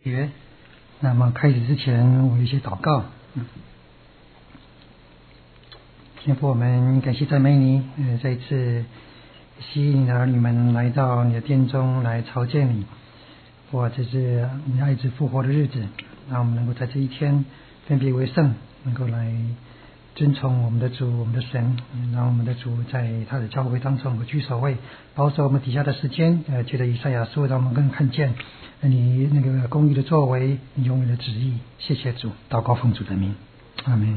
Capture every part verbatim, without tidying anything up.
约。那么开始之前，我有一些祷告。嗯，天父，我们感谢赞美你，呃，这一次吸引你的儿女们来到你的殿中来朝见你。哇，这是你爱子复活的日子，让我们能够在这一天分别为圣，能够来遵从我们的主，我们的神，让我们的主在他的教会当中和居首位，保守我们底下的时间。呃，借着以赛亚书，让我们更看见你那个公义的作为，你永远的旨意。谢谢主，祷告奉主的名，阿们。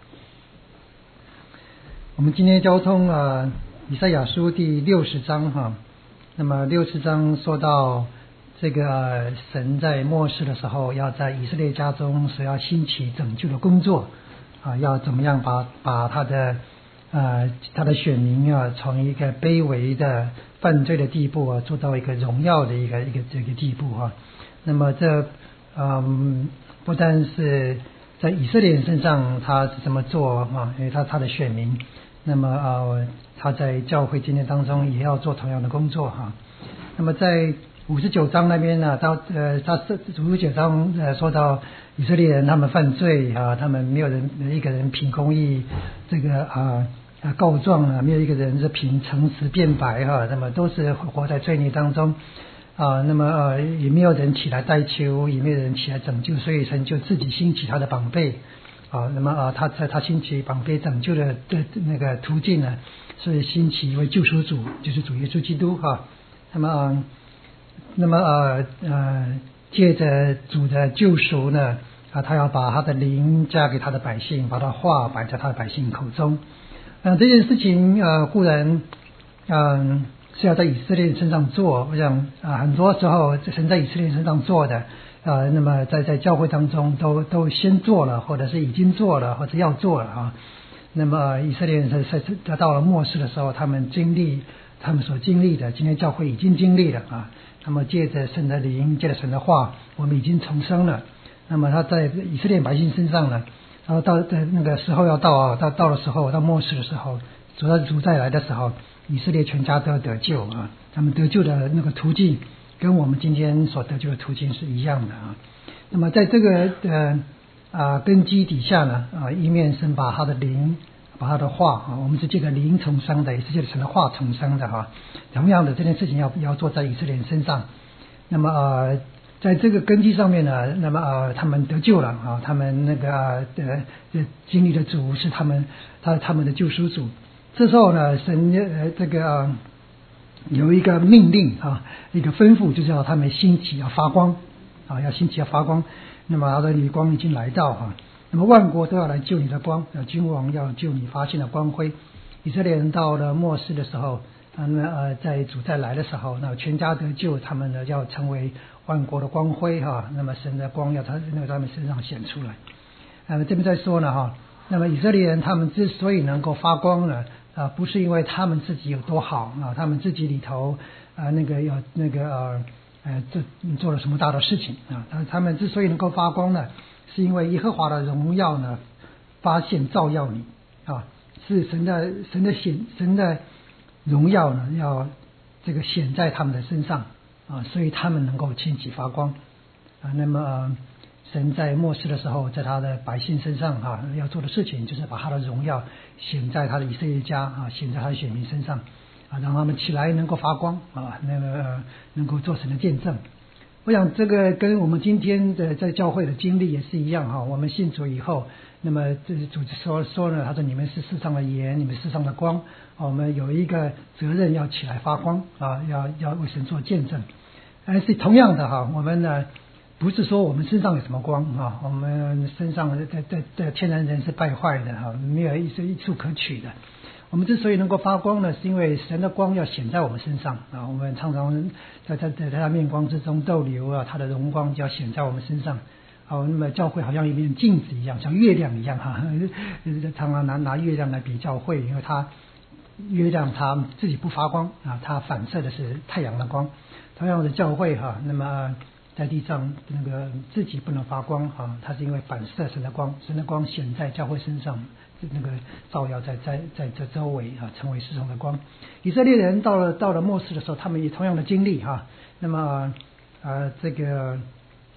我们今天交通啊，以赛亚书第六十章哈。那么六十章说到这个神在末世的时候，要在以色列家中所要兴起拯救的工作啊，要怎么样把把他的呃他的选民啊，从一个卑微的犯罪的地步啊，做到一个荣耀的一个一个这个地步啊。那么这嗯不但是在以色列人身上他是这么做啊，因为他他的选民，那么呃他在教会今天当中也要做同样的工作哈、啊。那么在五十九章那边呢，到呃，他是五十九章呃说到以色列人他们犯罪啊，他们没有人一个人凭公义这个啊啊告状啊，没有一个人是凭诚实辩白哈、啊，那么都是活在罪孽当中啊，那么呃也没有人起来代求，也没有人起来拯救，所以神就自己兴起他的绑备啊，那么啊他在他兴起绑备拯救的的那个途径呢，是兴起一位救赎主，就是主耶稣基督哈、啊，那么。呃那么呃呃，借着主的救赎呢，啊，他要把他的灵加给他的百姓，把他话摆在他的百姓口中。嗯、呃，这件事情呃固然嗯、呃、是要在以色列身上做，我想啊、呃、很多时候神在以色列身上做的，呃，那么在在教会当中都都先做了，或者是已经做了，或者要做了啊。那么以色列人在在到了末世的时候，他们经历他们所经历的，今天教会已经经历了啊。那么借着神的灵，借着神的话，我们已经重生了。那么他在以色列百姓身上呢，然后到的那个时候要到啊，到到的时候，到末世的时候，主要主再来的时候，以色列全家都要得救啊。他们得救的那个途径，跟我们今天所得救的途径是一样的啊。那么在这个呃啊根基底下呢，啊一面神把他的灵。把他的话啊，我们是借着灵重生的，也是借着神的话重生的哈。同样的这件事情要要做在以色列人身上。那么呃，在这个根基上面呢，那么呃，他们得救了啊，他们那个呃经历的主是他们他他们的救赎主。这时候呢，神呃这个、呃、有一个命令啊，一个吩咐，就是要他们兴起要发光啊，要兴起要发光。那么他的女光已经来到哈。那么万国都要来救你的光，君王要救你发现的光辉。以色列人到了末世的时候，那么呃在主再来的时候，那全家得救，他们呢要成为万国的光辉哈。那么神的光要他那个他们身上显出来。那么这边在说呢哈，那么以色列人他们之所以能够发光呢，啊不是因为他们自己有多好啊，他们自己里头啊那个有那个呃呃做做了什么大的事情啊，他他们之所以能够发光呢。是因为耶和华的荣耀呢，发现照耀你啊，是神的神的显神的荣耀呢，要这个显在他们的身上啊，所以他们能够兴起发光啊。那么、呃、神在末世的时候，在他的百姓身上啊，要做的事情就是把他的荣耀显在他的以色列家啊，显在他的选民身上啊，让他们起来能够发光啊，那个、呃、能够做神的见证。我想这个跟我们今天的在教会的经历也是一样哈。我们信主以后，那么这主说说呢，他说你们是世上的盐，你们世上的光，我们有一个责任要起来发光啊，要要为神做见证。但是同样的哈，我们呢不是说我们身上有什么光啊，我们身上的的的的天然人是败坏的哈，没有一一处可取的。我们之所以能够发光呢，是因为神的光要显在我们身上啊。我们常常在在在他的面光之中逗留啊，他的荣光就要显在我们身上。好、啊，那么教会好像一面镜子一样，像月亮一样哈、啊，常常拿拿月亮来比教会，因为它月亮它自己不发光啊，它反射的是太阳的光。同样的教会哈、啊，那么在地上那个自己不能发光哈、啊，它是因为反射神的光，神的光显在教会身上。那个照耀在在在这周围啊，成为世上的光。以色列人到了到了末世的时候，他们也同样的经历哈、啊。那么呃这个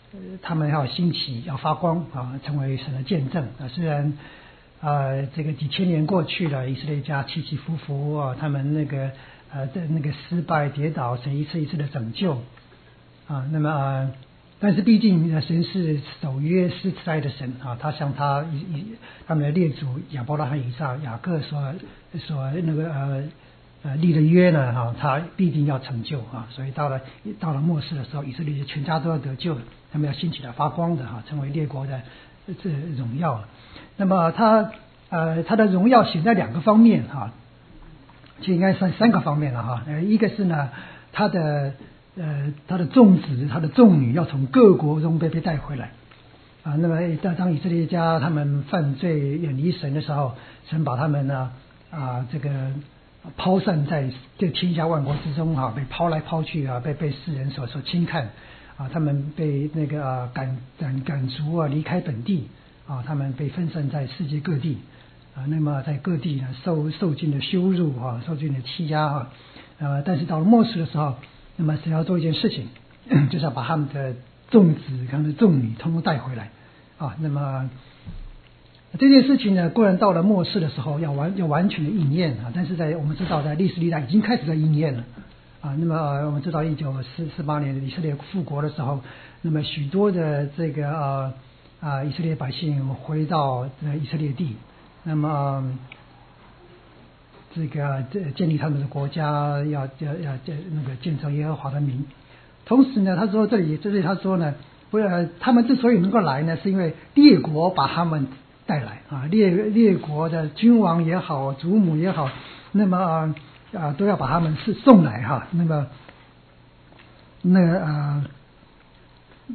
他们要兴起，要发光啊，成为神的见证啊。虽然呃这个几千年过去了，以色列家起起伏伏啊，他们那个呃在那个失败跌倒，神一次一次的拯救啊。那么呃但是毕竟神是守约施慈爱的神啊，他向他他们的列祖亚伯拉罕、以撒、雅各所所那个呃呃立的约呢哈、啊，他必定要成就啊。所以到了到了末世的时候，以色列全家都要得救了，他们要兴起来发光的哈、啊，成为列国的这荣耀。那么他呃他的荣耀显在两个方面哈、啊，就应该算三个方面了哈。呃，一个是呢他的呃，他的众子、他的众女要从各国中被被带回来啊。那么当当以色列家他们犯罪远离神的时候，神把他们呢啊这个抛散在这天下万国之中啊，被抛来抛去啊，被被世人所所轻看啊，他们被那个、啊、赶赶赶逐啊，离开本地啊，他们被分散在世界各地啊。那么在各地呢受受尽了羞辱啊，受尽了欺压啊。呃，但是到了末世的时候，那么神要做一件事情，就是要把他们的众子、他们的众女通通带回来啊。那么这件事情呢，固然到了末世的时候要完要完全的应验啊，但是在我们知道在历史历代已经开始在应验了啊。那么、呃、我们知道一九四四八年以色列复国的时候，那么许多的这个呃啊以色列百姓回到以色列地，那么。呃这个建立他们的国家，要要要那个建造耶和华的名。同时呢，他说这里这里他说呢，不呃，他们之所以能够来呢，是因为列国把他们带来啊，列列国的君王也好，祖母也好，那么啊、呃、都要把他们是送来哈。那么那个啊、呃，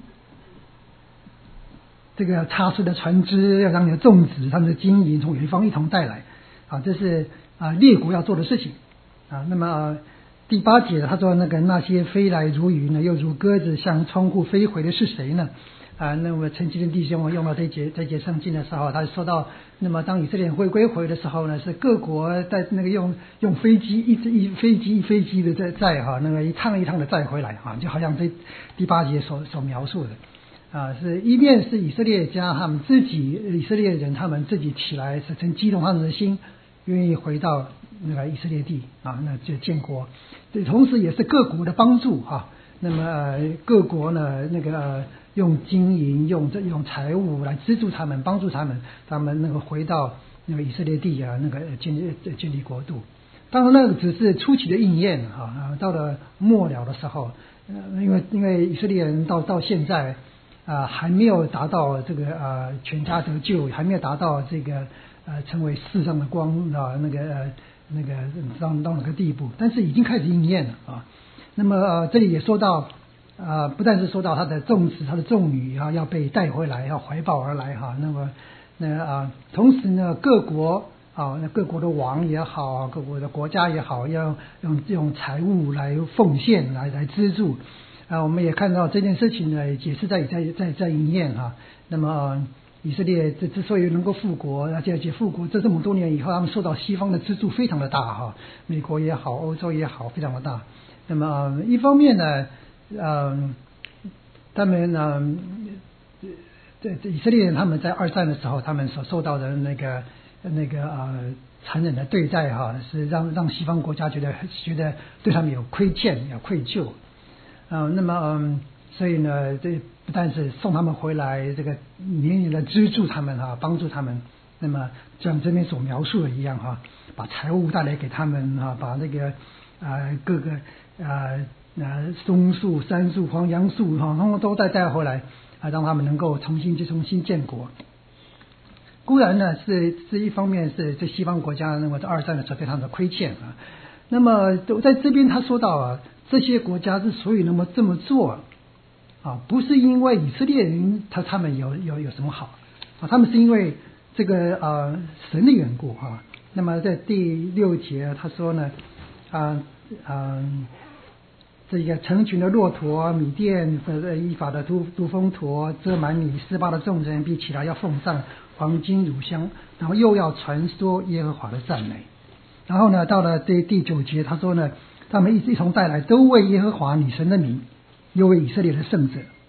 这个插翅的船只要让你的众子、他们的金银从远方一同带来啊，这是。啊，列国要做的事情啊。那么、呃、第八节他说那个那些飞来如云呢，又如鸽子向窗户飞回的是谁呢？啊，那么陈基的弟兄我用到这节这节圣经的时候，他说到，那么当以色列人会归回的时候呢，是各国在那个用用飞机一一飞机一飞机的在载哈，那么一趟一趟的载回来哈，就好像这第八节所所描述的啊，是一面是以色列家他们自己以色列人他们自己起来，是曾激动他们的心。愿意回到那个以色列地啊，那就建国。对，同时也是各国的帮助啊。那么、呃、各国呢，那个、呃、用金银、用这用财物来资助他们，帮助他们，他们那个回到那个以色列地啊，那个建立建立国度。当然，那个只是初期的应验啊。到了末了的时候，呃、因为因为以色列人到到现在啊、呃、还没有达到这个呃全家得救，还没有达到这个。呃，成为世上的光啊，那个呃那个到到那个地步，但是已经开始应验了啊。那么、呃、这里也说到，啊、呃，不但是说到他的众子、他的众女啊要被带回来，要怀抱而来哈。那么那啊、呃，同时呢，各国啊，那各国的王也好，各国的国家也好，要用用财物来奉献，来来资助啊。我们也看到这件事情呢，也是在在在在应验哈。那么。呃以色列这之所以能够复国，而且而且复国这这么多年以后，他们受到西方的资助非常的大哈，美国也好，欧洲也好，非常的大。那么、呃、一方面呢，嗯、呃，他们呢，这、这以色列人他们在二战的时候，他们所受到的那个那个呃残忍的对待哈，是让让西方国家觉得觉得对他们有亏欠、有愧疚。啊、呃，那么嗯。所以呢，这不但是送他们回来，这个年年的资助他们哈，帮助他们。那么像这边所描述的一样哈，把财物带来给他们哈，把那个呃各个呃呃松树、杉树、黄杨树哈，他们都带带回来啊，让他们能够重新去重新建国。固然呢是是一方面是这西方国家那么在二战的时候对他们的亏欠啊。那么在这边他说到啊，这些国家之所以那么这么做。啊，不是因为以色列人他他们有有有什么好啊，他们是因为这个呃神的缘故啊。那么在第六节他说呢，啊啊这个成群的骆驼、米甸的依法的都都风驼遮满你斯巴的众人，必起来要奉上黄金乳香，然后又要传说耶和华的赞美。然后呢，到了第第九节他说呢，他们一一同带来，都为耶和华你神的名。又为以色列的圣者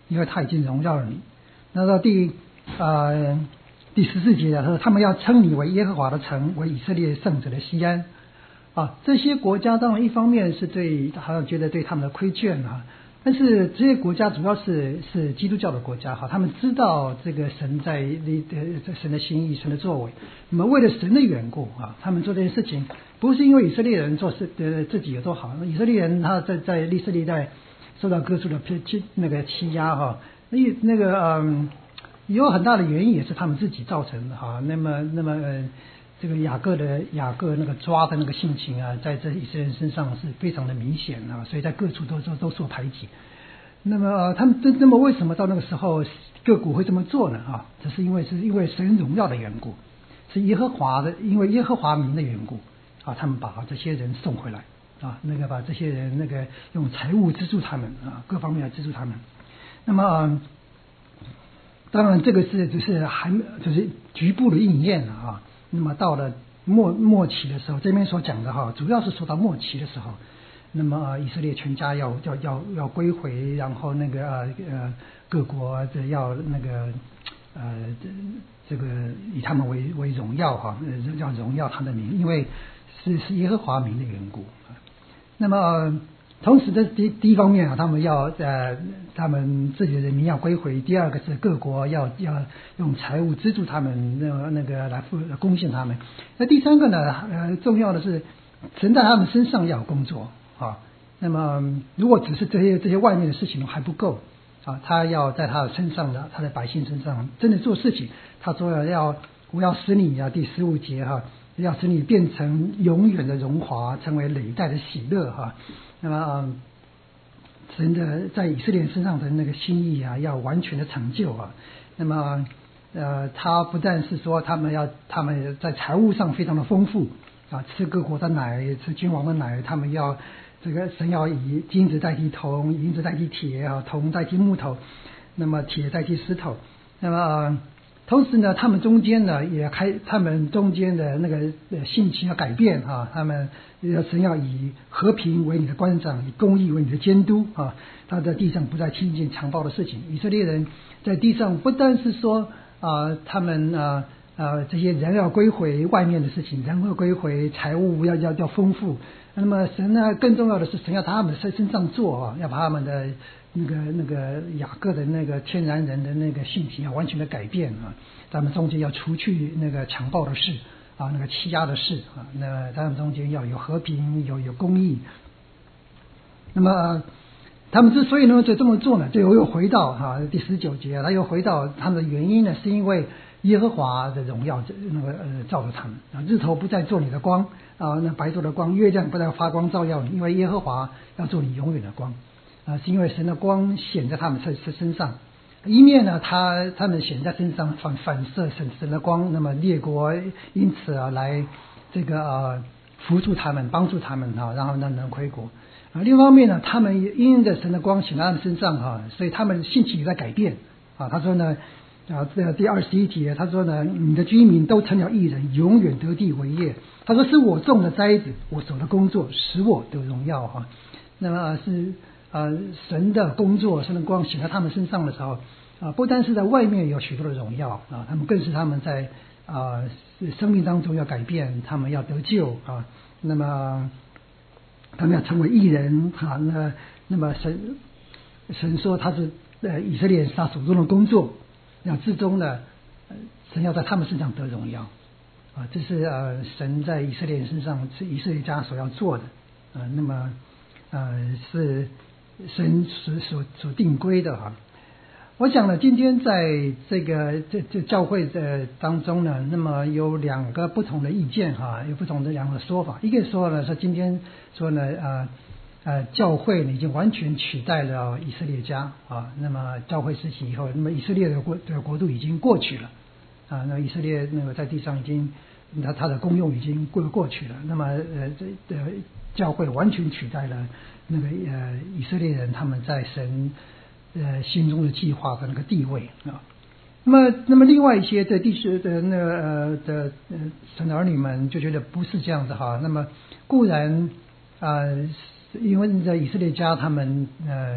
因为他已经荣耀了你。那到第呃第十四节说，他们要称你为耶和华的城，为以色列圣者的锡安。啊，这些国家当然一方面是对好像觉得对他们的亏欠啊，但是这些国家主要是是基督教的国家哈，他们知道这个神在呃神的心意、神的作为，那么为了神的缘故啊，他们做这件事情不是因为以色列人做事呃自己有多好，以色列人他在在历史历代受到各处的欺那个欺压哈，那那个嗯有很大的原因也是他们自己造成的哈，那么那么。呃这个雅各的雅各那个抓的那个性情啊，在这以色列人身上是非常的明显啊，所以在各处都都都受排挤。那么、呃、他们那么为什么到那个时候各国会这么做呢？啊，这是因为是因为神荣耀的缘故，是耶和华的，因为耶和华名的缘故啊，他们把这些人送回来啊，那个把这些人那个用财物资助他们啊，各方面来资助他们。那么、呃、当然这个是只是还就是局部的应验啊。那么到了末末期的时候，这边所讲的哈，主要是说到末期的时候，那么、呃、以色列全家要要要要归回，然后那个呃呃各国的要那个呃这这个以他们为为荣耀哈，要荣耀他的名，因为是是耶和华名的缘故。那么、呃、同时的第第一方面啊，他们要呃他们自己的人民要归回；第二个是各国要要用财物资助他们，那那个来付贡献他们。那第三个呢，呃，重要的是神在他们身上要有工作啊。那么如果只是这些这些外面的事情还不够啊，他要在他的身上的他的百姓身上真的做事情。他说要要我要使你啊，第十五节哈、啊，要使你变成永远的荣华，成为累代的喜乐哈、啊。那么、嗯、神的在以色列人身上的那个心意啊，要完全的成就啊。那么呃，他不但是说他们要他们在财务上非常的丰富啊，吃各国的奶，吃君王的奶，他们要这个神要以金子代替铜，银子代替铁啊，铜代替木头，那么铁代替石头。那么、呃、同时呢，他们中间呢也开，他们中间的那个性情要改变啊，他们神要以和平为你的官长，以公义为你的监督啊，他在地上不再听见强暴的事情。以色列人在地上不但是说啊、呃，他们啊啊、呃、这些人要归回，外面的事情人要归回，财物要要要丰富。那么神呢，更重要的是神要他们在身上做啊，要把他们的那个那个雅各的那个天然人的那个性情要完全的改变啊，他们中间要除去那个强暴的事啊，那个欺压的事啊，那他们中间要有和平，有有公义。那么他们之所以能够这么做呢，就又回到哈、啊、第十九节，他又回到他们的原因呢，是因为耶和华的荣耀那个呃照着他们啊，日头不再做你的光啊，那白昼的光，月亮不再发光照耀你，因为耶和华要做你永远的光啊，是因为神的光显在他们身身上，一面呢，他他们显在身上反反射神神的光，那么列国因此啊来这个呃扶助他们，帮助他们啊，然后呢能回国。啊，另一方面呢，他们因着神的光显在他们身上哈、啊，所以他们性情也在改变啊。他说呢，啊，这第二十一节，他说呢，你的居民都成了义人，永远得地为业。他说是我种的栽子，我手的工作使我得荣耀哈、啊。那么、啊、是呃神的工作，神的光显在他们身上的时候啊，不单是在外面有许多的荣耀啊，他们更是他们在啊生命当中要改变，他们要得救啊。那么他们要成为义人啊，那那么神神说他是呃以色列人是他手中的工作，那至终呢，神要在他们身上得荣耀啊，这是呃神在以色列人身上是以色列家所要做的啊，那么呃是神所所所定规的哈。我想呢，今天在这个这这教会的当中呢，那么有两个不同的意见哈，有不同的两个说法。一个说呢，说今天说呢，呃呃，教会呢已经完全取代了以色列家啊。那么教会时期以后，那么以色列的国的国度已经过去了啊。那以色列那个在地上已经，那它的功用已经过过去了。那么呃，这的教会完全取代了那个呃以色列人他们在神呃，心中的计划和那个地位啊，那么，那么另外一些的地区的那个呃的呃神的儿女们就觉得不是这样子哈。那么固然啊、呃，因为在以色列家他们呃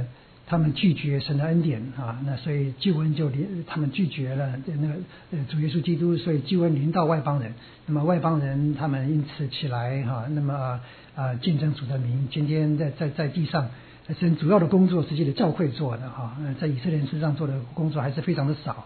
他们拒绝神的恩典啊，那所以救恩就临，他们拒绝了那个呃主耶稣基督，所以救恩临到外邦人。那么外邦人他们因此起来哈、啊，那么啊、呃、见证主的名。今天在在在地上，神主要的工作是借着教会做的哈、啊，在以色列人身上做的工作还是非常的少。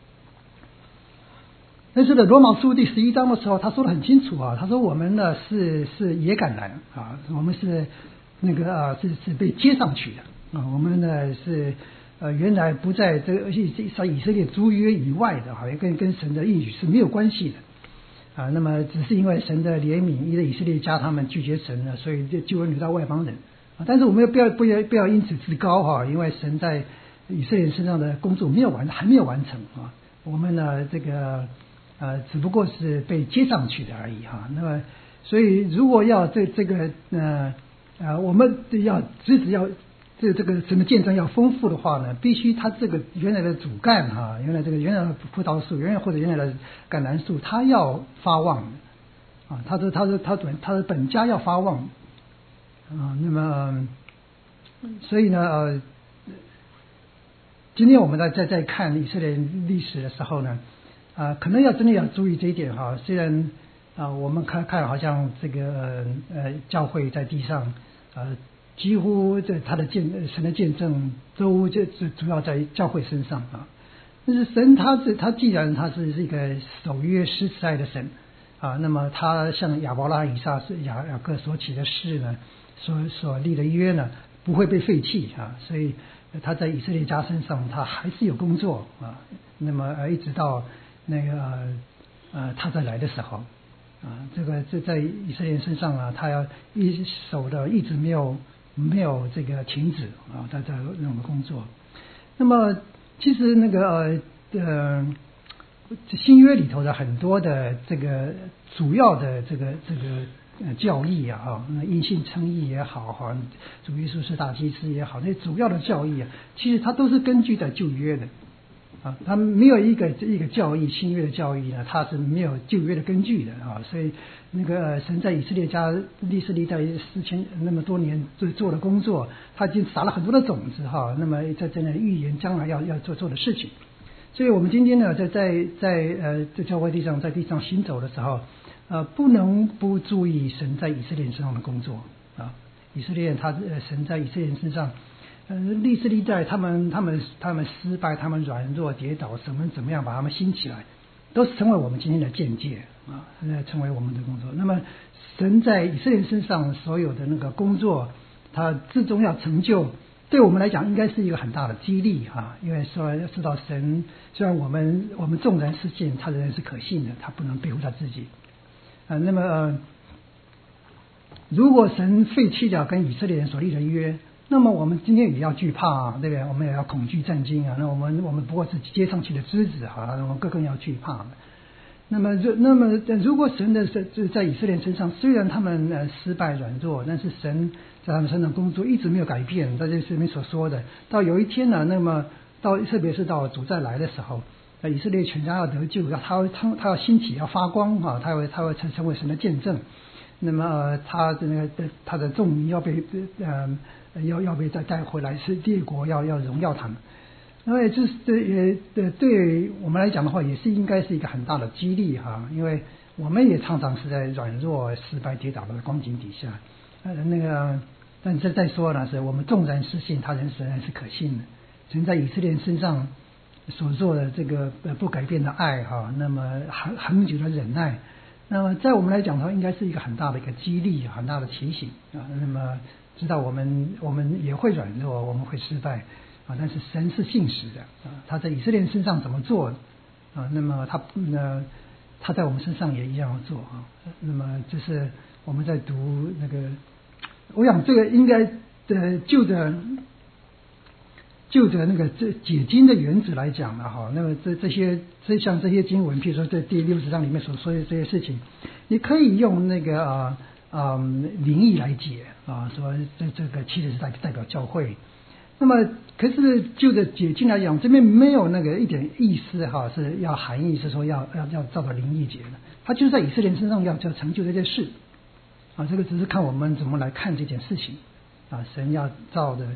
但是呢，罗马书第十一章的时候，他说得很清楚啊，他说我们呢是是野橄榄啊，我们是那个啊是是被接上去的。啊，我们呢是呃原来不在这个在以色列诸约以外的，好像跟跟神的应许是没有关系的啊。那么只是因为神的怜悯，因为以色列家他们拒绝神了，所以就救恩流到外邦人啊。但是我们不要不要不要因此自高哈、啊，因为神在以色列人身上的工作没有完，还没有完成啊。我们呢这个呃只不过是被接上去的而已哈、啊。那么所以如果要这这个呃呃我们要只只要这这个什么见证要丰富的话呢，必须它这个原来的主干哈、啊，原来这个原来的葡萄树，原来或者原来的橄榄树，它要发旺啊，它的它的它本它的本家要发旺啊。那么，所以呢，呃，今天我们在在在看以色列历史的时候呢，啊，可能要真的要注意这一点哈。虽然啊，我们看看好像这个呃教会在地上呃。几乎这他的见神的见证都就主要在教会身上啊。但是神他是他既然他是一个守约施慈爱的神啊，那么他像亚伯拉罕以撒是雅雅各所起的誓呢，所所立的约呢不会被废弃啊，所以他在以色列家身上他还是有工作啊。那么呃一直到那个呃他再来的时候啊，这个这在以色列人身上啊，他要一手的一直没有。没有这个停止啊，他在那种工作。那么其实那个呃新约里头的很多的这个主要的这个这个教义啊，哈，那因信称义也好哈，主耶稣是大祭司也好，那主要的教义啊，其实它都是根据在旧约的啊，它没有一个一个教义新约的教义呢，它是没有旧约的根据的啊，所以那个神在以色列家历史历代四千那么多年做做的工作，他已经撒了很多的种子哈，那么在在那预言将来要要做做的事情。所以我们今天呢，在在在呃在教会地上在地上行走的时候，呃，不能不注意神在以色列人身上的工作啊。以色列人他呃神在以色列人身上。呃，历史历代他们他们他们失败，他们软弱跌倒，什么怎么样把他们兴起来，都是成为我们今天的见解啊，成为我们的工作。那么神在以色列身上所有的那个工作，他最终要成就，对我们来讲应该是一个很大的激励啊，因为说要知道神虽然我们我们众人是信，他仍然是可信的，他不能背负他自己啊。那么、呃、如果神废弃掉跟以色列人所立的约，那么我们今天也要惧怕啊，对不对？我们也要恐惧战惊啊。那我们我们不过是接上去的枝子啊，我们更更要惧怕。那么那么如果神的在在以色列身上，虽然他们呃失败软弱，但是神在他们身上工作一直没有改变。在这里面所说的，到有一天呢，那么到特别是到主再来的时候，以色列全家要得救，要他他他要兴起要发光啊，他会他会成成为神的见证。那么、呃、他的那个他的众民要被呃。要要被再带回来，是列国要要荣耀他们，因为这是也对对我们来讲的话，也是应该是一个很大的激励哈，因为我们也常常是在软弱、失败、跌倒的光景底下，呃那个，但是再说呢，是我们纵然失信，他人仍然是可信的。神在以色列人身上所做的这个不改变的爱哈，那么很很久的忍耐，那么在我们来讲的话，应该是一个很大的一个激励，很大的提醒啊。那么知道我们我们也会软弱，我们会失败啊，但是神是信实的啊，他在以色列人身上怎么做啊？那么他呢，他在我们身上也一样做啊。那么就是我们在读那个，我想这个应该的就着就着那个这解经的原则来讲了哈。那么这这些这像这些经文，譬如说在第六十章里面所说的这些事情，你可以用那个啊。嗯，灵意来解啊，说这这个其实是代代表教会。那么，可是就着解经来讲，这边没有那个一点意思哈，是要含义是说要要要照着灵意解的。他就是在以色列身上要要成就这件事啊，这个只是看我们怎么来看这件事情啊。神要照着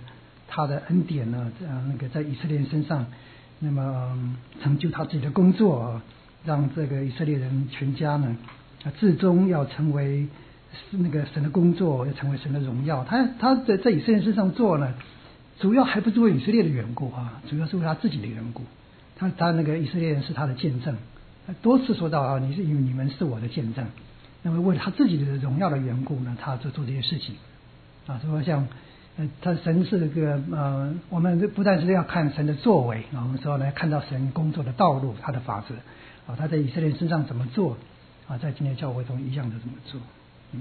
他的恩典呢，呃，那个在以色列人身上，那么、嗯、成就他自己的工作啊，让这个以色列人全家呢，啊，最终要成为那个神的工作，要成为神的荣耀。他他在在以色列人身上做呢，主要还不是为以色列的缘故啊，主要是为他自己的缘故。他他那个以色列人是他的见证，多次说到啊，你是因为你们是我的见证。那么为了他自己的荣耀的缘故呢，他就做这些事情啊。所以像呃，他神是个呃，我们不但是要看神的作为啊，我们说呢，看到神工作的道路，他的法则啊，他在以色列人身上怎么做啊，在今天教会中一样的这么做。嗯，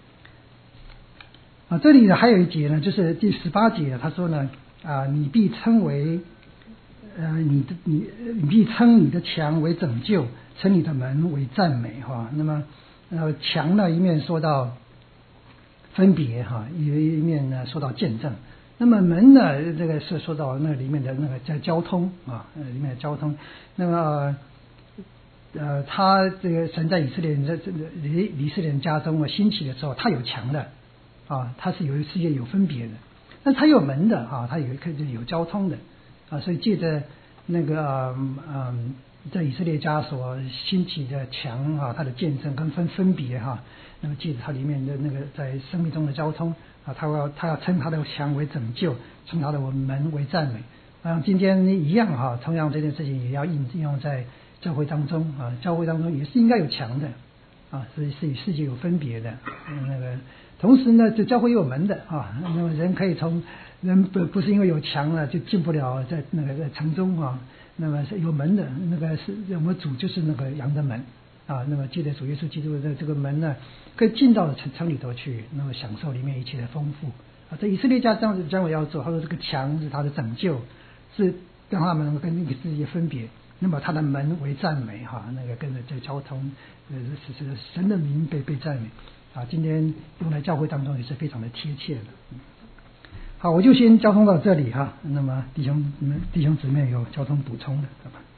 啊，这里呢还有一节呢，就是第十八节，他说呢啊，你必称为呃，你的你你必称你的墙为拯救，称你的门为赞美哈。那么呃，墙呢一面说到分别哈，一一面呢说到见证。那么门呢，这个是说到那里面的那个叫交通啊，呃，里面的交通。那么呃，他这个神在以色列人在这个以以色列人家中啊兴起的时候，他有墙的啊，他是有世界有分别的，但他有门的啊，他有一个有交通的啊，所以借着那个嗯。嗯在以色列家所兴起的墙啊，它的见证跟分分别哈、啊，那么借着它里面的那个在生命中的交通啊，他要他要称他的墙为拯救，称他的门为赞美。啊，今天一样哈、啊，同样这件事情也要应用在教会当中啊，教会当中也是应该有墙的啊，是是与世界有分别的。嗯、那个同时呢，就教会也有门的啊，那么人可以从人不不是因为有墙了就进不了在那个在城中啊。那么是有门的，那个是我们主就是那个羊的门啊。那么借着主耶稣基督的这个门呢，可以进到城城里头去，那么享受里面一切的丰富啊。在以色列家这样子将来要做，他说这个墙是他的拯救，是让他们跟那个世界分别。那么他的门为赞美哈、啊，那个跟着这交通，呃，是是神的名被被赞美啊。今天用在教会当中也是非常的贴切的。嗯好，我就先交通到这里哈。那么弟兄们、弟兄姊妹有交通补充的，好吧？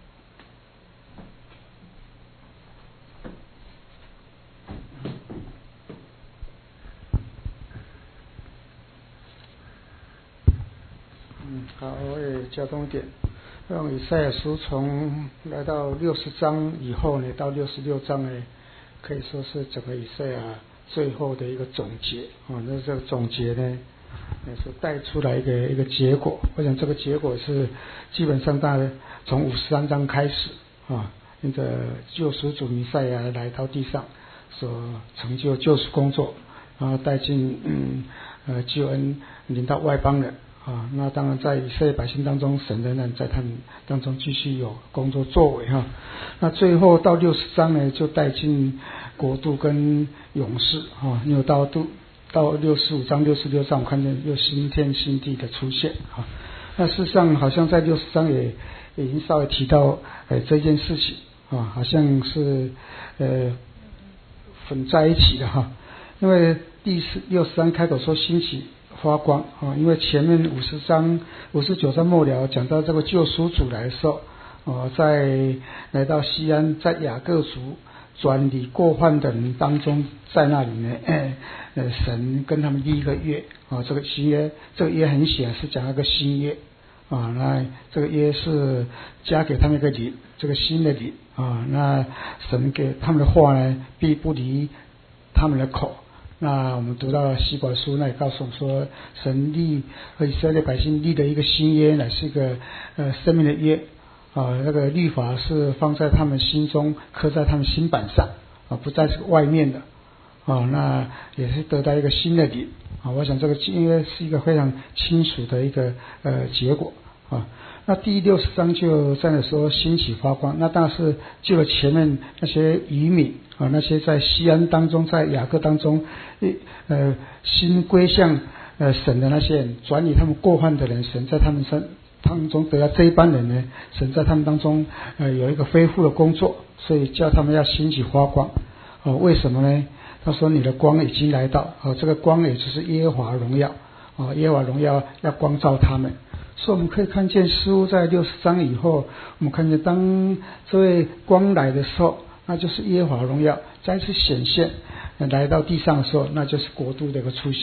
嗯，好，我也交通点。用以赛亚书从来到六十章以后呢，到六十六章呢，可以说是整个以赛亚最后的一个总结啊。那这个总结呢？也是带出来一个一个结果，我想这个结果是基本上大概从五十三章开始啊，那个救赎主弥赛亚来到地上所成就救赎工作，然后带进嗯呃救恩领到外邦人啊，那当然在以色列百姓当中，神仍然在他们当中继续有工作作为哈、啊。那最后到六十章呢，就带进国度跟勇士啊，有到度。到六十五章、六十六章，我看见又新天新地的出现啊。那事实上，好像在六十章也已经稍微提到呃这件事情啊，好像是呃混在一起的哈。因为第十六十章开头说兴起发光啊，因为前面五十章、五十九章末了讲到这个救赎主来的时候，啊，在来到西安，在雅各族转离过犯的人当中，在那里呢，呃，神跟他们立一个约啊，这个新约，这个约很显是讲那个新约啊，那这个约是加给他们一个礼，这个新的礼啊，那神给他们的话呢，必不离他们的口。那我们读到希伯来书，那也告诉我们说，神立和以色列百姓立的一个新约，乃是一个呃生命的约。啊，那个律法是放在他们心中，刻在他们心板上啊，不再是外面的啊，那也是得到一个新的理啊。我想这个应该是一个非常清楚的一个呃结果啊。那第六十章就在那说兴起发光，那当然是就了前面那些渔民啊，那些在西安当中，在雅各当中，呃，新归向呃神的那些人，转移他们过犯的人，神在他们身。当中得到这一班人呢，神在他们当中呃有一个恢复的工作，所以叫他们要兴起发光。哦，为什么呢？他说你的光已经来到，哦，这个光也就是耶和华荣耀，哦，耶和华荣耀要光照他们。所以我们可以看见，似乎在六十章以后，我们看见当这位光来的时候，那就是耶和华荣耀再次显现，来到地上的时候，那就是国度的一个出现。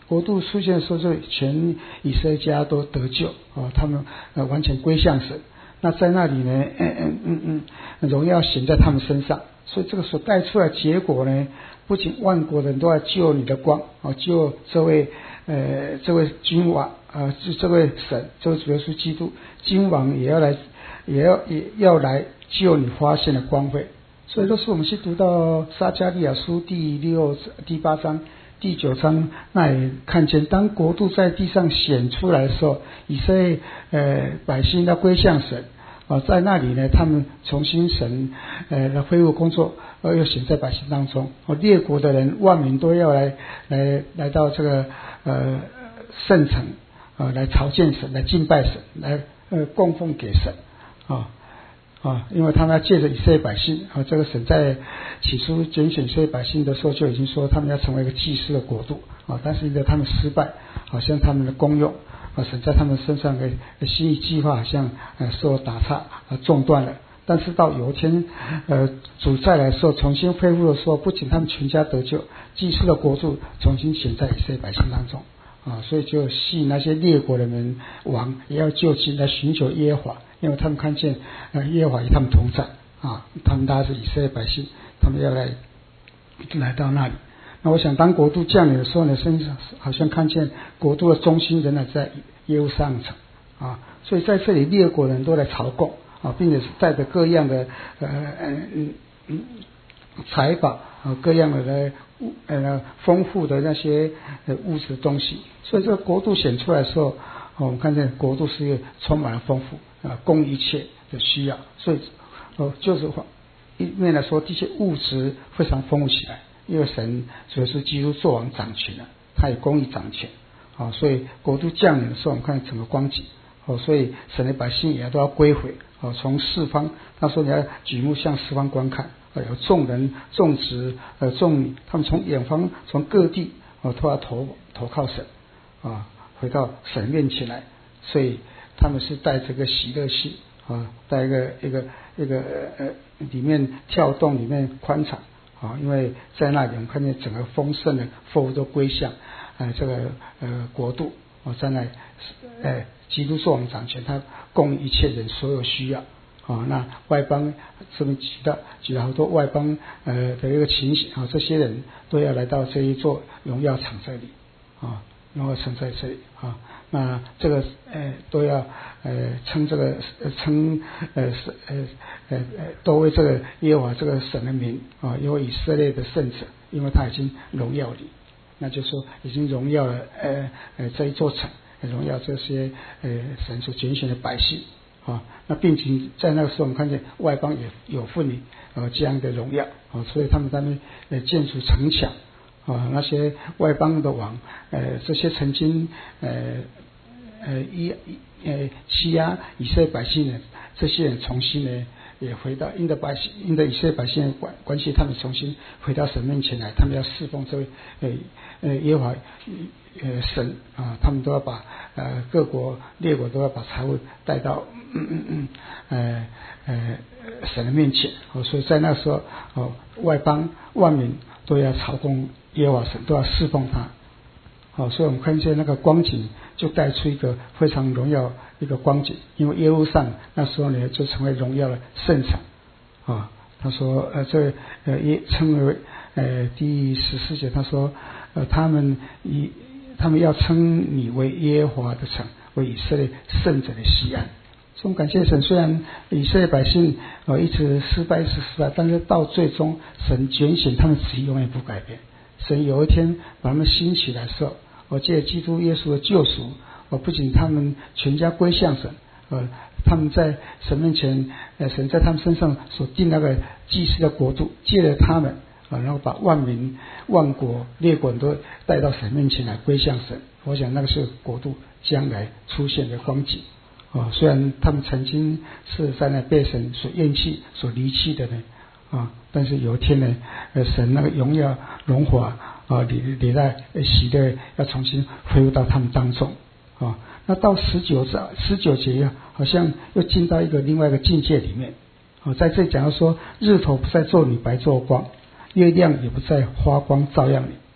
国度出现的时候，就全以色列家都得救啊，他们呃完全归向神。那在那里呢，嗯嗯嗯嗯，荣耀显在他们身上。所以这个所带出来的结果呢，不仅万国人都要救你的光啊，救这位呃这位君王啊，这这位神，这位主耶稣基督，君王也要来，也要也要来救你发现的光辉。所以都是我们去读到撒迦利亚书第六、第八章、第九章，那也看见，当国度在地上显出来的时候，以色列呃百姓要归向神啊，在那里呢，他们重新神呃来恢复工作，呃又显在百姓当中。哦，列国的人万民都要来来来到这个呃圣城啊，来朝见神，来敬拜神，来呃供奉给神啊。啊，因为他们要借着以色列百姓啊，这个神在起初拣选以色列百姓的时候就已经说他们要成为一个祭司的国度啊，但是因为他们失败，好像他们的功用啊，神在他们身上的心意计划好像呃受打岔啊中断了。但是到有一天呃主再来的时候，重新恢复的时候，不仅他们全家得救，祭司的国度重新显在以色列百姓当中啊，所以就吸引那些列国的人王也要就近来寻求耶和华。因为他们看见呃耶和华与他们同在啊，他们大家是以色列百姓，他们要来来到那里。那我想当国度降临的时候呢，身上好像看见国度的中心仍然在耶路撒冷城啊，所以在这里列国人都来朝贡啊，并且是带着各样的呃嗯嗯财宝啊，各样的来呃丰富的那些呃物质东西。所以这个国度显出来的时候，我们看见国度是一个充满了丰富啊，供一切的需要，所以哦，就是一面来说，这些物质非常丰富起来，因为神主要是基督作王掌权了，他以公义掌权啊，所以国度降临的时候，我们看整个光景哦，所以神的百姓也都要归回哦，从四方，他说你要举目向四方观看，有众人、众子、呃众女，他们从远方、从各地哦，都要投投靠神啊。回到神面前来，所以他们是带这个喜乐心啊，带一个一个一个呃里面跳动，里面宽敞啊，因为在那里我们看见整个丰盛的货物都归向呃这个呃国度啊，在那呃基督作王掌权，他供一切人所有需要啊。那外邦这边举到举了好多外邦呃的一个情形啊，这些人都要来到这一座荣耀场这里啊。然后称在这里啊，那这个呃都要呃称这个称呃是呃呃呃都为这个耶和华这个神的名啊，因为以色列的圣者，因为他已经荣耀你，那就说已经荣耀了呃呃这一座城，荣耀这些呃神所拣选的百姓啊，那并且在那个时候我们看见外邦也有份于呃这样的荣耀啊，所以他们在那边呃建筑城墙。啊，那些外邦的王，呃，这些曾经呃呃一呃欺压以色列百姓的这些人，重新呢也回到因的百姓，因的以色列百姓的关关系，他们重新回到神面前来，他们要侍奉这位呃呃耶和华呃神啊，他们都要把呃各国列国都要把财物带到嗯嗯嗯呃呃神的面前，哦，所以在那时候哦，外邦万民都要朝贡耶和华神，都要侍奉他。好，所以我们看见那个光景就带出一个非常荣耀一个光景，因为耶路撒冷那时候呢就成为荣耀的圣城啊。他说呃这呃也称为呃第十四节，他说呃他们以他们要称你为耶和华的城，为以色列圣者的西安。所以我们感谢神，虽然以色列百姓呃一直失败是失败，但是到最终神拣选他们旨意永远不改变。神有一天把他们兴起来的时候，我借基督耶稣的救赎，我不仅他们全家归向神，呃，他们在神面前，呃，神在他们身上所定那个祭司的国度，借着他们啊，然后把万民、万国、列国都带到神面前来归向神。我想那个是国度将来出现的光景啊。虽然他们曾经是在那被神所厌弃、所离弃的呢。啊！但是有一天呢，呃，神那个荣耀荣华啊，你你在喜乐要重新恢复到他们当中啊。那到十九章十九节啊，好像又进到一个另外一个境界里面啊。在这里讲到说，日头不再做你白做光，月亮也不再发光照耀你，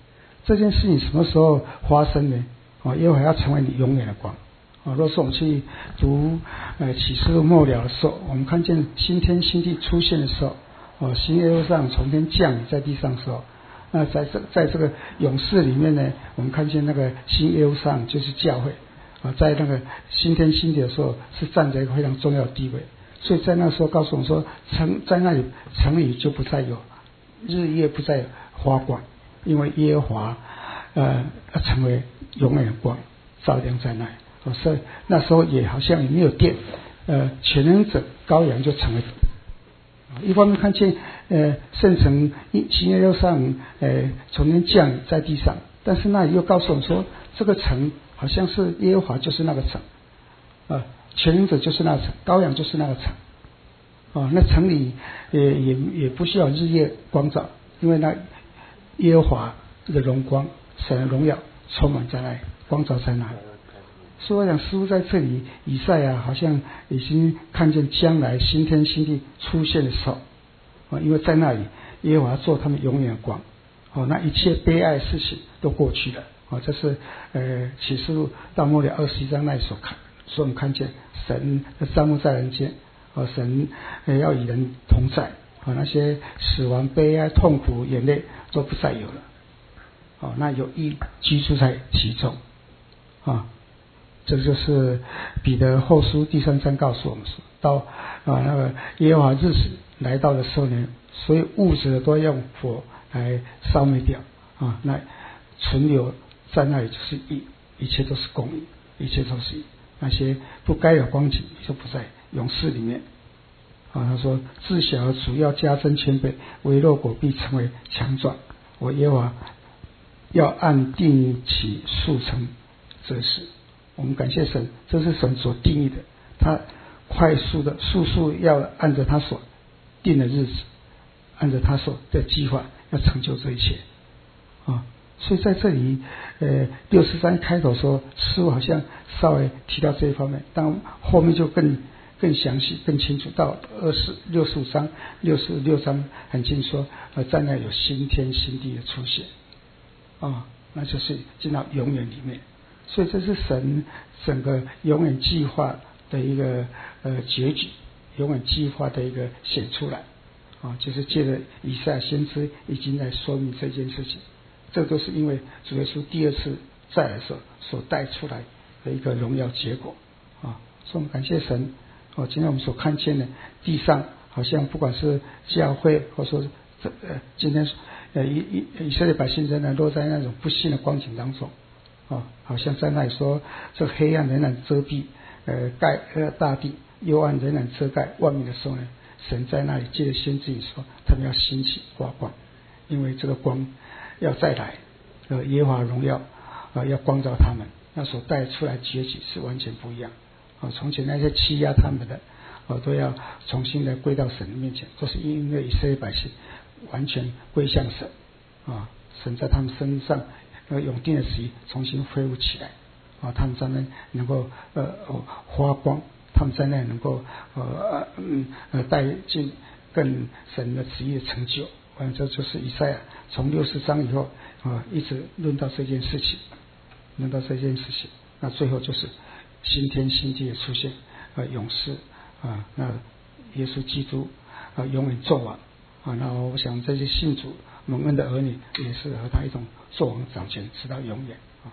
这件事情什么时候发生呢？哦，耶和华要成为你永远的光。啊，若是我们去读呃启示录末了的时候，我们看见新天新地出现的时候，哦，新耶路撒冷从天降临在地上的时候，那在这在这个勇士里面呢，我们看见那个新耶路撒冷就是教会啊，在那个新天新地的时候是站在一个非常重要的地位，所以在那时候告诉我们说，城在那里城里就不再有日夜不再发光，因为耶和华呃要成为永远的光，照亮在那里。哦，所以那时候也好像也没有电，呃，全能者羔羊就成为。一方面看见呃圣城新耶路撒冷呃从天降临在地上，但是那里又告诉我们说，这个城好像是耶和华就是那个城，啊、呃，全能者就是那个城，羔羊就是那个城，啊、呃，那城里也也也不需要日夜光照，因为那耶和华的荣光、神的荣耀充满在那里，光照在那里。所以我想，似乎在这里，以赛亚好像已经看见将来新天新地出现的时候，啊，因为在那里，耶和华做他们永远的光，哦，那一切悲哀的事情都过去了，哦，这是呃启示录到末了二十一章那里所看，所以我们看见神的帐幕在人间，哦，神呃要与人同在，哦，那些死亡、悲哀、痛苦、眼泪都不再有了，哦，那有义居住在其中，啊。这就是彼得后书第三章告诉我们说，到啊那个耶和华日子来到的时候呢，所有物质的都要用火来烧灭掉啊，那存留在那里就是义，一切都是公义，一切都是义，那些不该有光景就不在勇士里面啊。他说：自小主要加增谦卑，为弱果必成为强壮。我耶和华要按定期速成这事。我们感谢神，这是神所定义的，他快速的速速要按照他所定的日子，按照他所的计划要成就这一切啊。所以在这里呃六十章开头说，似乎好像稍微提到这一方面，但后面就更更详细更清楚，到二十六十五章六十六章很清楚说呃在那有新天新地的出现啊，那就是进到永远里面。所以这是神整个永远计划的一个呃结局，永远计划的一个显出来啊，就是借着以赛亚先知已经在说明这件事情，这都是因为主耶稣第二次再来的时候所带出来的一个荣耀结果啊。所以我们感谢神哦，今天我们所看见的地上好像不管是教会或者说这呃今天呃以以以色列百姓仍然落在那种不幸的光景当中。哦，好像在那里说，这黑暗仍然遮蔽呃盖呃大地，幽暗仍然遮盖万民的时候呢，神在那里借着先知说，他们要兴起发光，因为这个光要再来，呃耶和华荣耀啊、呃、要光照他们，那所带出来结局是完全不一样啊。从前那些欺压他们的，啊都要重新的归到神的面前，都是因为以色列百姓完全归向神啊，神在他们身上。那永定的旨意重新恢复起来啊！他们在那能够呃发光，他们在那能够呃嗯呃带进更神的旨意的成就。反正这就是以赛亚从六十章以后啊，一直论到这件事情，论到这件事情，那最后就是新天新地的出现啊，勇士啊，那耶稣基督啊永远作王啊！那我想这些信主蒙恩的儿女也是和他一同作王掌权直到永远啊。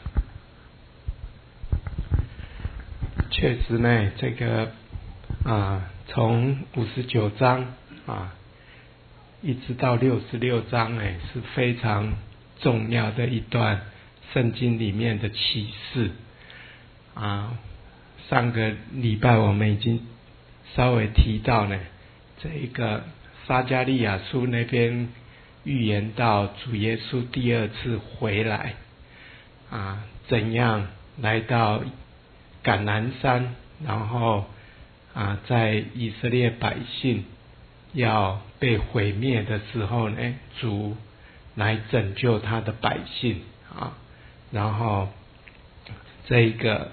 确实呢，这个啊，从五十九章啊一直到六十六章，哎，是非常重要的一段圣经里面的启示啊。上个礼拜我们已经稍微提到呢，这一个撒迦利亚书那边预言到主耶稣第二次回来啊，怎样来到橄榄山，然后啊，在以色列百姓要被毁灭的时候呢，主来拯救他的百姓啊，然后这一个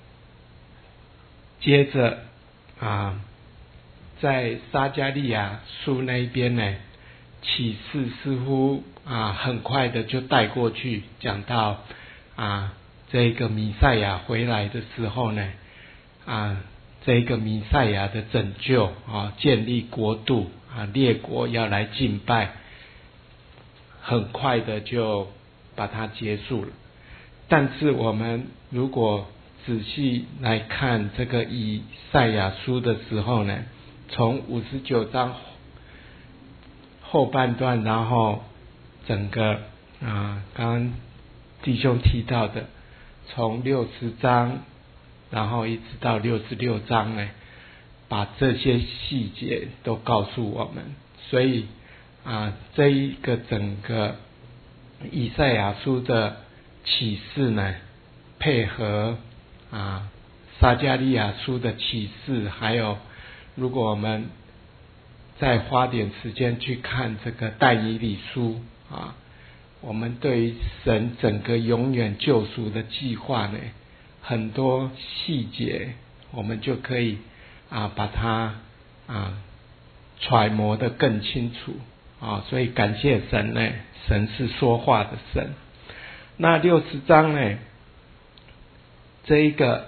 接着啊，在撒迦利亚书那一边呢， 启示似乎啊很快的就带过去，讲到啊这个弥赛亚回来的时候呢，啊这个弥赛亚的拯救啊，建立国度啊，列国要来敬拜，很快的就把它结束了。但是我们如果仔细来看这个以赛亚书的时候呢，从五十九章后半段，然后整个啊，刚刚弟兄提到的，从六十章，然后一直到六十六章呢，把这些细节都告诉我们。所以啊，这一个整个以赛亚书的启示呢，配合啊撒迦利亚书的启示，还有如果我们再花点时间去看这个但以理书啊，我们对于神整个永远救赎的计划呢，很多细节我们就可以啊把它啊揣摩得更清楚啊，所以感谢神呢，神是说话的神。那六十章呢，这一个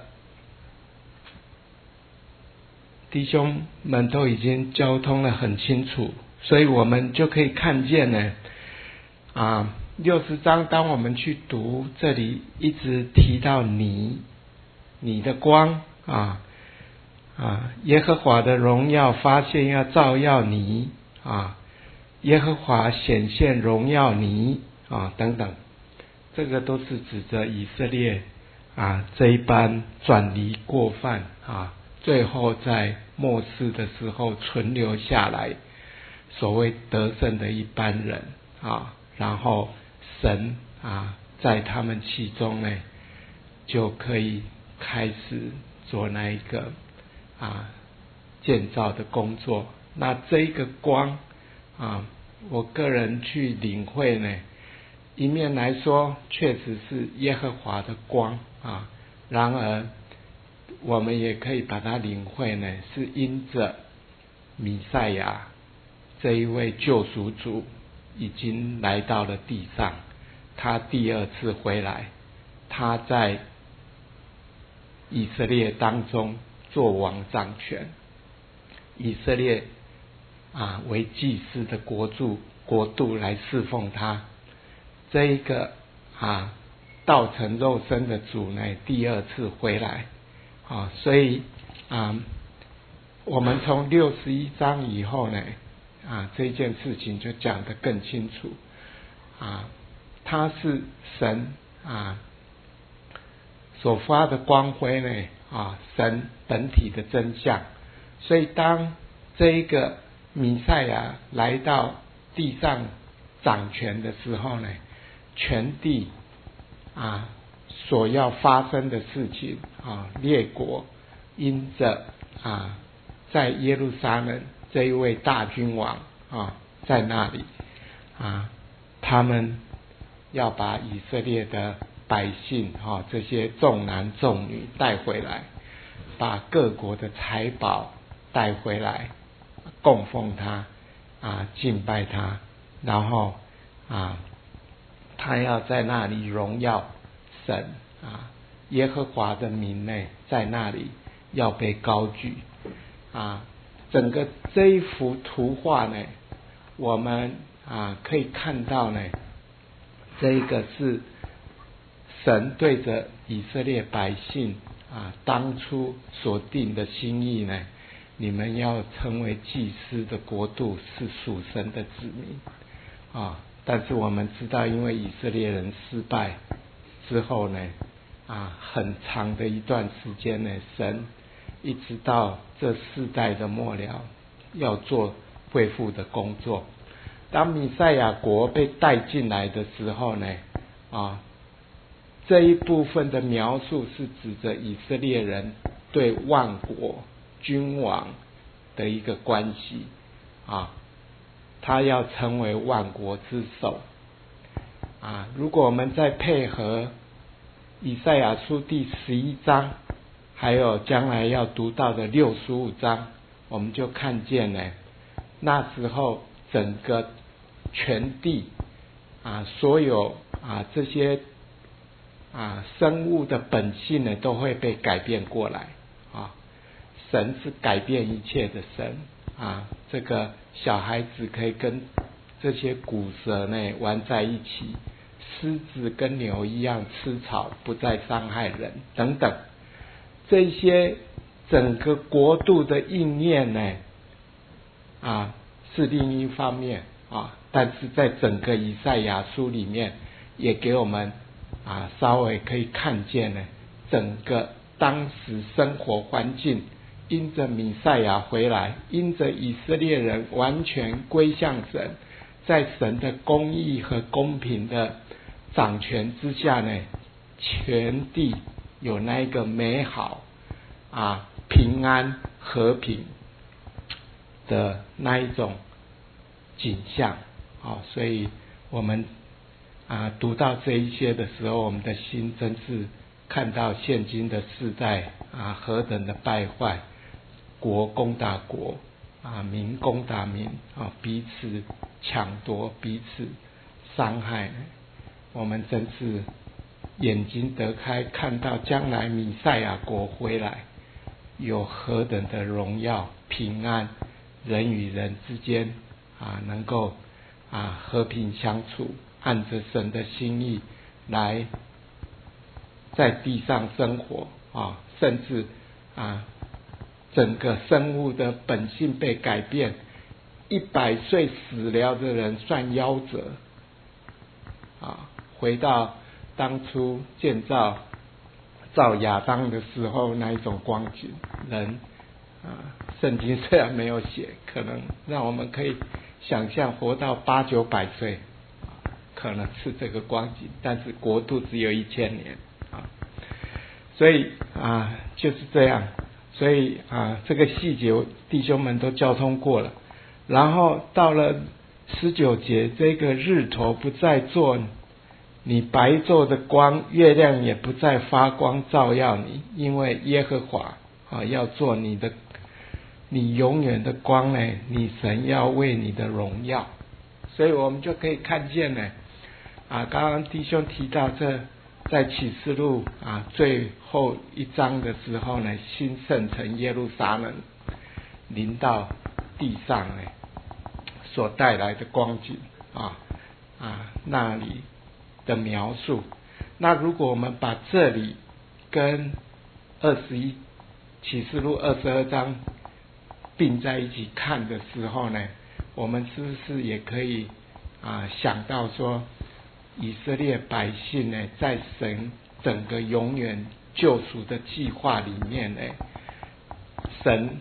弟兄们都已经交通得很清楚，所以我们就可以看见呢，啊，六十章当我们去读，这里一直提到你，你的光啊啊，耶和华的荣耀发现要照耀你啊，耶和华显现荣耀你啊等等，这个都是指着以色列啊这一班转离过犯啊，最后在末世的时候存留下来，所谓得胜的一班人啊，然后神啊在他们其中呢，就可以开始做那一个啊建造的工作。那这一个光啊，我个人去领会呢，一面来说确实是耶和华的光啊，然而我们也可以把它领会呢，是因着弥赛亚这一位救赎主已经来到了地上，他第二次回来，他在以色列当中做王掌权，以色列啊为祭司的国度国度来侍奉他，这一个啊道成肉身的主呢第二次回来啊，所以啊我们从六十一章以后呢啊这件事情就讲得更清楚啊，他是神啊所发的光辉呢啊神本体的真相，所以当这一个弥赛亚来到地上掌权的时候呢，全地啊所要发生的事情啊，列国因着啊在耶路撒冷这一位大君王啊在那里啊，他们要把以色列的百姓啊这些重男重女带回来，把各国的财宝带回来供奉他啊敬拜他，然后啊他要在那里荣耀神啊，耶和华的名呢在那里要被高举啊。整个这一幅图画呢，我们啊可以看到呢，这一个是神对着以色列百姓啊当初所定的心意呢，你们要成为祭司的国度，是属神的子民啊。但是我们知道，因为以色列人失败之后呢啊很长的一段时间呢，神一直到这世代的末了要做恢复的工作。当弥赛亚国被带进来的时候呢啊这一部分的描述是指着以色列人对万国君王的一个关系啊，他要成为万国之首啊。如果我们再配合以赛亚书第十一章，还有将来要读到的六十五章，我们就看见呢，那时候整个全地啊所有啊这些啊生物的本性呢都会被改变过来啊。神是改变一切的神啊，这个小孩子可以跟这些骨蛇呢玩在一起，狮子跟牛一样吃草，不再伤害人等等，这些整个国度的应验呢啊是另一方面啊，但是在整个以赛亚书里面也给我们啊稍微可以看见呢，整个当时生活环境因着弥赛亚回来，因着以色列人完全归向神，在神的公义和公平的掌权之下呢，全地有那一个美好啊平安和平的那一种景象啊，所以我们啊读到这一些的时候，我们的心真是看到现今的世代啊何等的败坏，国攻打国啊，民攻打民啊，彼此抢夺，彼此伤害，我们真是眼睛得开，看到将来弥赛亚国回来有何等的荣耀平安，人与人之间啊能够啊和平相处，按着神的心意来在地上生活啊，甚至啊整个生物的本性被改变，一百岁死了的人算夭折啊，回到当初建造造亚当的时候那一种光景，人啊，圣经虽然没有写，可能让我们可以想象活到八九百岁，可能是这个光景，但是国度只有一千年啊，所以啊就是这样，所以啊这个细节弟兄们都交通过了，然后到了十九节，这个日头不再做你白昼的光，月亮也不再发光照耀你，因为耶和华啊要做你的你永远的光呢，你神要为你的荣耀。所以我们就可以看见呢啊刚刚弟兄提到这在启示录啊最后一章的时候呢，新圣城耶路撒冷临到地上呢所带来的光景啊啊那里的描述。那如果我们把这里跟二十一启示录二十二章并在一起看的时候呢，我们是不是也可以啊想到说，以色列百姓呢在神整个永远救赎的计划里面呢，神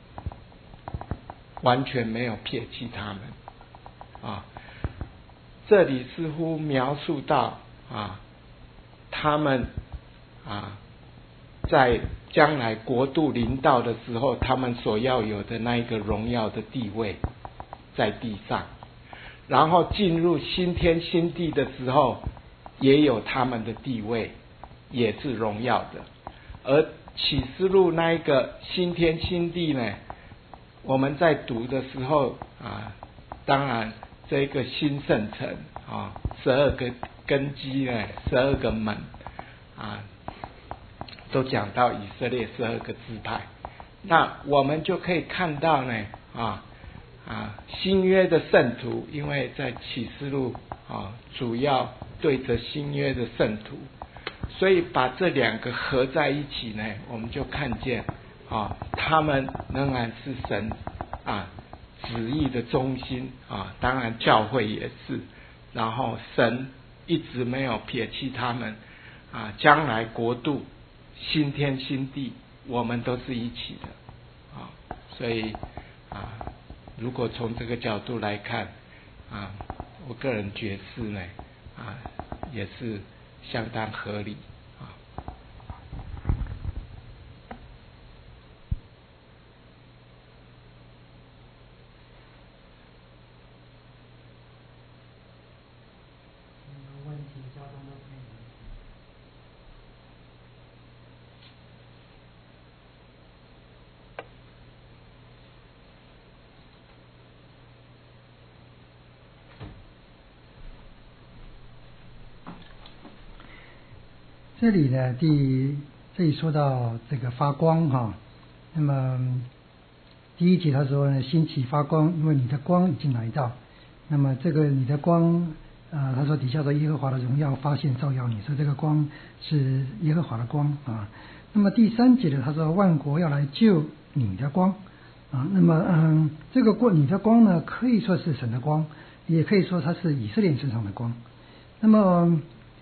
完全没有撇弃他们啊。这里似乎描述到啊，他们啊在将来国度临到的时候，他们所要有的那一个荣耀的地位在地上，然后进入新天新地的时候，也有他们的地位，也是荣耀的。而启示录那一个新天新地呢，我们在读的时候啊，当然这个新圣城啊，十二个根基呢，十二个门啊，都讲到以色列十二个支派。那我们就可以看到呢啊啊新约的圣徒，因为在启示录啊主要对着新约的圣徒，所以把这两个合在一起呢，我们就看见啊他们仍然是神啊旨意的中心啊，当然教会也是，然后神一直没有撇弃他们啊，将来国度新天新地我们都是一起的啊，所以啊如果从这个角度来看啊，我个人觉得呢啊也是相当合理。 这里呢，第这里说到这个发光哈，那么第一节他说呢，兴起发光，因为你的光已经来到。那么这个你的光，呃，他说底下说耶和华的荣耀发现照耀你，所以这个光是耶和华的光啊。那么第三节的他说万国要来救你的光啊。那么嗯，这个光你的光呢，可以说是神的光，也可以说它是以色列身上的光。那么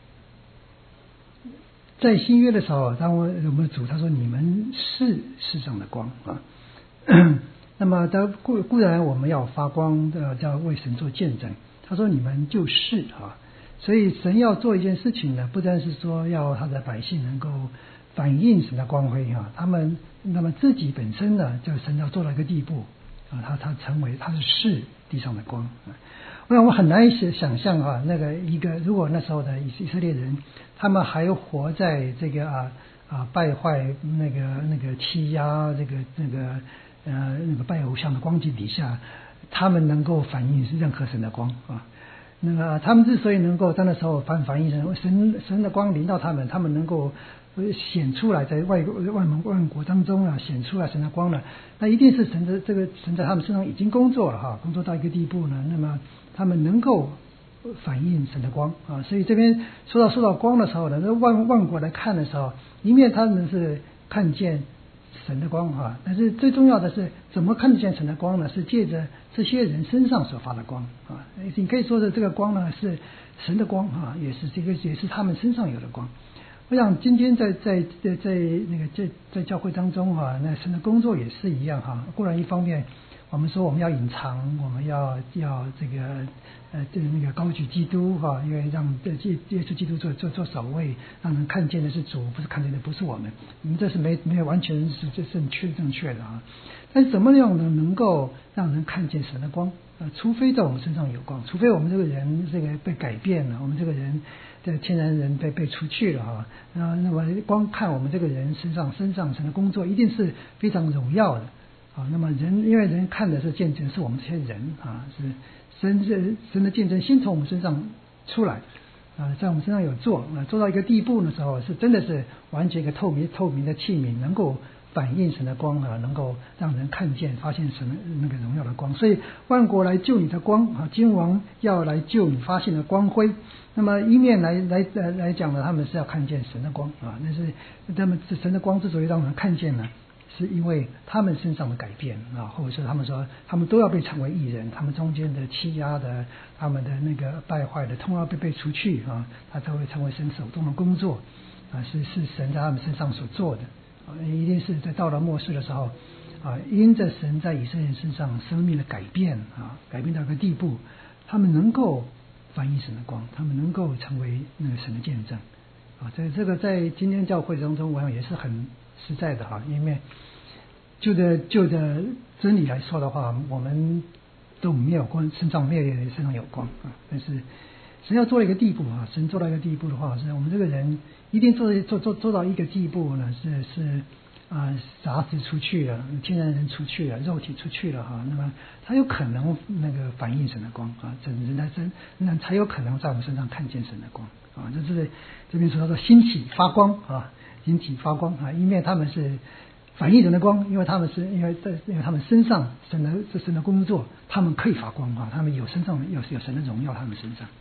在新约的时候，当我我们的主他说你们是世上的光啊。那么当固固然我们要发光的，要为神做见证。他说你们就是啊，所以神要做一件事情呢，不单是说要他的百姓能够反映神的光辉啊，他们那么自己本身呢，就神要做到一个地步啊，他他成为他是世地上的光啊。我想我很难想象啊，那个一个如果那时候的以色列人，他们还活在这个啊啊败坏那个那个欺压这个那个呃那个拜偶像的光景底下，他们能够反映任何神的光啊。那个他们之所以能够在那时候反反映神神神的光临到他们，他们能够显出来，在外万万国当中啊显出来神的光了，那一定是神的这个神在他们身上已经工作了哈，工作到一个地步呢，那么他们能够反映神的光啊。所以这边说到说到光的时候呢，那万万国来看的时候，一面他们是看见神的光啊，但是最重要的是怎么看得见神的光呢？是借着这些人身上所发的光啊。你可以说的这个光呢是神的光啊，也是这个也是他们身上有的光。我想今天在在在在那个在在教会当中啊，那神的工作也是一样哈。固然一方面我们说我们要隐藏，我们要要这个呃这那个高举基督哈，因为让耶耶稣基督做做做首位，让人看见的是主，不是看见的不是我们。我们这是没没有完全是这正确正确的啊。但是怎么样呢能够让人看见神的光？呃，除非在我们身上有光，除非我们这个人这个被改变了，我们这个人的天然人被被除去了哈。那那么光看我们这个人身上身上神的工作，一定是非常荣耀的。啊，那么人因为人看的是见证，是我们这些人啊，是神是神的见证先从我们身上出来啊，在我们身上有做啊，做到一个地步的时候，是真的是完全一个透明透明的器皿，能够反映神的光啊，能够让人看见发现神那个荣耀的光。所以万国来救你的光啊，君王要来救你发现的光辉。那么一面来来来来讲呢，他们是要看见神的光啊，那是他们神的光之所以让人看见呢，是因为他们身上的改变啊，或者是他们说他们都要被成为义人，他们中间的欺压的，他们的那个败坏的，通要被被除去啊，他才会成为神手中的工作啊，是是神在他们身上所做的啊，一定是在到了末世的时候啊，因着神在以色列人身上生命的改变啊，改变到一个地步，他们能够反映神的光，他们能够成为那个神的见证啊，这这个在今天教会当中，我想也是很实在的哈，因为就的就的真理来说的话，我们都没有光，身上没有人身上有光啊。但是神要做到一个地步啊，神做到一个地步的话，是我们这个人一定做做做做到一个地步呢，是是啊，杂质出去了，天然人出去了，肉体出去了哈，那么他有可能那个反映神的光啊，人人的真那才有可能在我们身上看见神的光啊。这是这边说到兴起发光啊。引起发光啊，因为他们是反映人的光，因为他们是因为在因为他们身上神的这神的工作，他们可以发光啊，他们有身上有有神的荣耀，他们身上。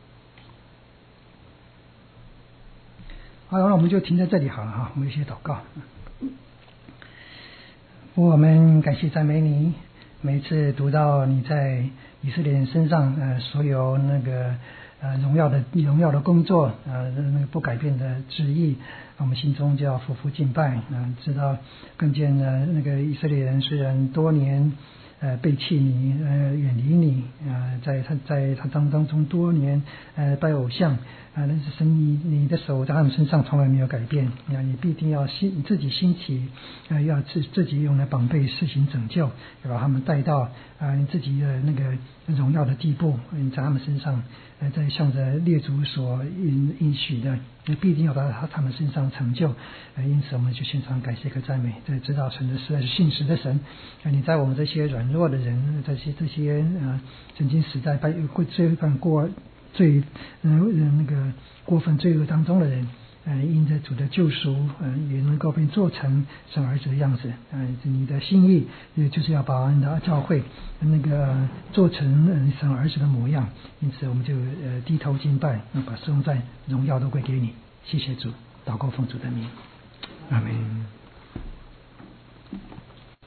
好，那我们就停在这里好了哈，我们有些祷告。我们感谢赞美你，每次读到你在以色列人身上呃所有那个呃荣耀的荣耀的工作呃那个不改变的旨意，我们心中就要匍匐敬拜啊、呃，知道更见了那个以色列人虽然多年呃背弃你呃远离你呃在他在他当当中多年呃拜偶像啊，但是神你你的手在他们身上从来没有改变啊，你必定要兴自己兴起呃要自自己用来绑备施行拯救，要把他们带到啊、呃、你自己的那个荣耀的地步，你在他们身上呃在向着列祖所应应许的，你必定要把他他们身上成就，呃因此我们就献上感谢和赞美，在知道神的实在是信实的神，啊你在我们这些软弱的人，这些这些呃曾经死在罪犯过最呃那个过分罪恶当中的人， 呃，因着主的救赎，呃，也能够被做成神儿子的样子。呃，你的心意也就是要把你的教会那个做成呃神儿子的模样。因此，我们就呃低头敬拜，把颂赞荣耀都归给你。谢谢主，祷告奉主的名，阿门。